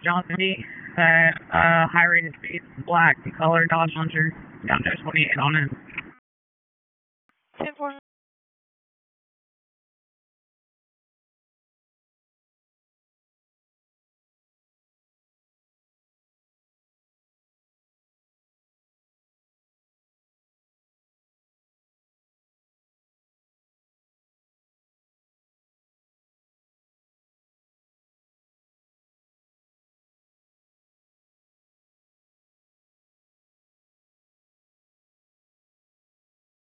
Johnson Beach, high rated speed, black color Dodge Hunter, down there 28 on it. 10-4.